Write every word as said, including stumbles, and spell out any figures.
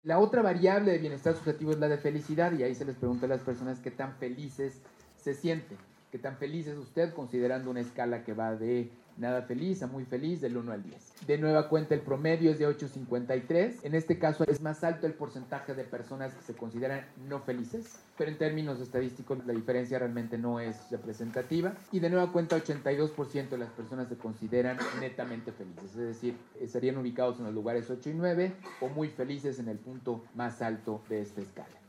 La otra variable de bienestar subjetivo es la de felicidad, y ahí se les pregunta a las personas qué tan felices se sienten, qué tan feliz es usted considerando una escala que va de nada feliz a muy feliz, del uno al diez. De nueva cuenta, el promedio es de ocho punto cincuenta y tres. En este caso es más alto el porcentaje de personas que se consideran no felices, pero en términos estadísticos la diferencia realmente no es representativa. Y de nueva cuenta, ochenta y dos por ciento de las personas se consideran netamente felices, es decir, estarían ubicados en los lugares ocho y nueve o muy felices en el punto más alto de esta escala.